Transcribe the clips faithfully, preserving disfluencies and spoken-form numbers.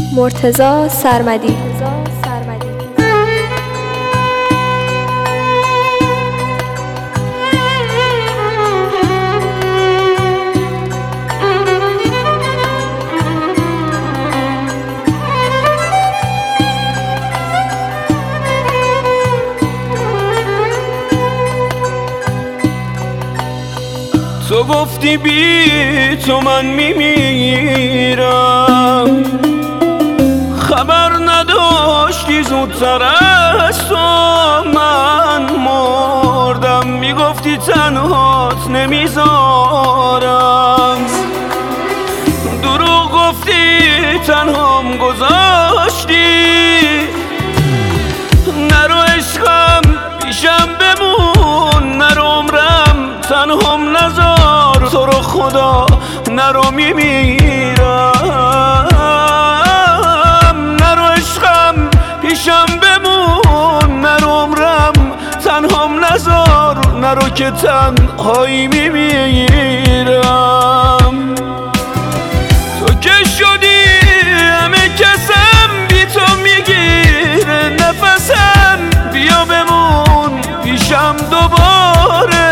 مرتضی سرمدی. تو گفتی بی تو من میمیرم، خبر نداشتی زودتر از تو من مردم. میگفتی تنهات نمیذارم، دروغ گفتی تنهام گذاشتی. نرو عشقم پیشم بمون، نرو عمرم تنهام نذار. تو رو خدا نرو میمیرم، نرو عشقم پیشم بمون، نرو عمرم تنهام نذار. نرو که تنهایی میمیرم. تو که شدی همه کسم، بی تو میگیره نفسم. بیا بمون پیشم دوباره،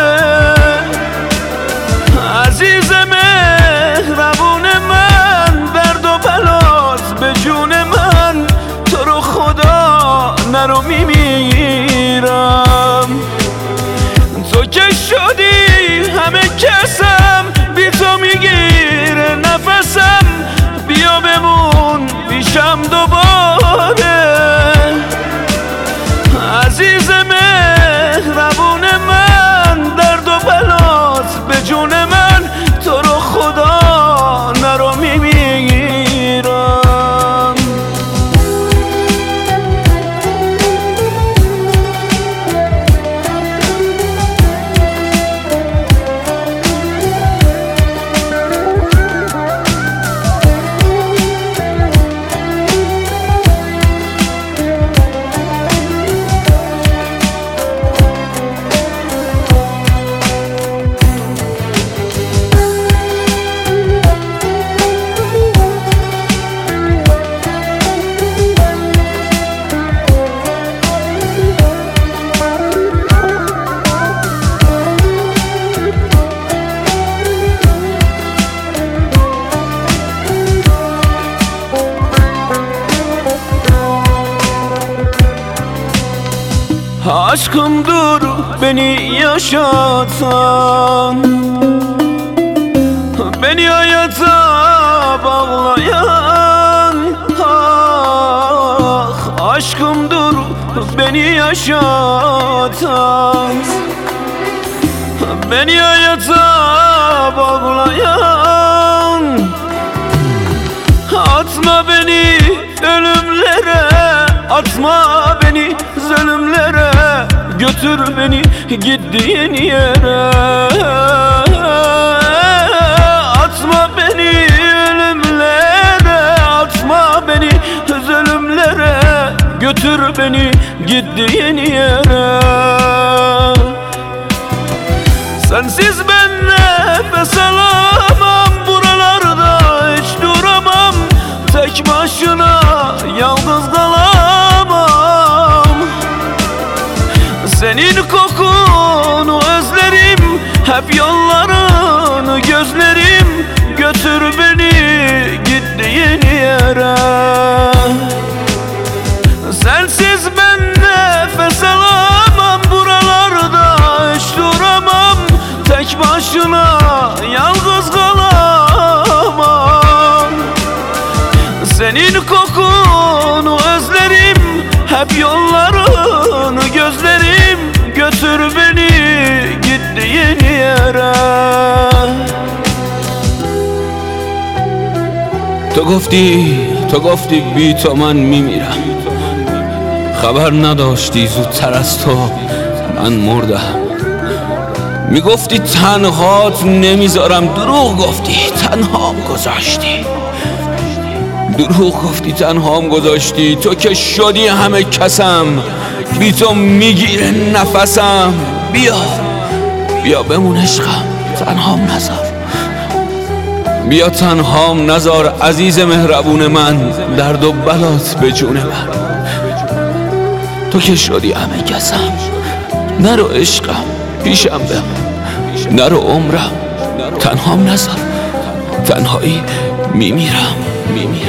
عزیز مهربون من، درد و بلاس به جون من. تو رو خدا نرو میمیرم. تو که شدی همه کسم، بی تو میگیره نفسم. بیا بمون پیشم دوباره، عزیز مهربون من، درد و بلاس به جون من. تو رو خدا نرو میمیرم. Aşkımdır beni yaşatan, beni hayata bağlayan. Ah, aşkımdır beni yaşatan, beni hayata bağlayan. Atma beni ölümlere, atma beni zulümlere. Götür beni gittiğin yere, atma beni ölümlere, atma beni zulümlere. Götür beni gittiğin yere. Sensiz ben nefes alamam, buralarda hiç duramam. Tek başına yalnız kalamam. Senin kokunu özlerim, hep yollarını gözlerim. Götür beni gittiğin yere. Sensiz ben nefes alamam, buralarda hiç duramam. Tek başına yalnız kalamam. Senin kokunu özlerim, hep yollarını gözlerim. Götür beni gittiğin yere. تو گفتی تو گفتی بی تو من میمیرم، خبر نداشتی زودتر از تو من مردم. میگفتی تنهات نمیذارم، دروغ گفتی تنهام گذاشتی. دروغ گفتی تنهام گذاشتی. تو که شدی همه کسم، بی تو میگیره نفسم. بیا بیا بمون عشقم تنهام نذار. بیا تنهام نزار عزیز مهربون من، درد و بلات به جون من. تو که شدی همه کسم، نرو عشقم پیشم بمون، نرو عمرم تنهام نزار، تنهایی میمیرم میمیرم.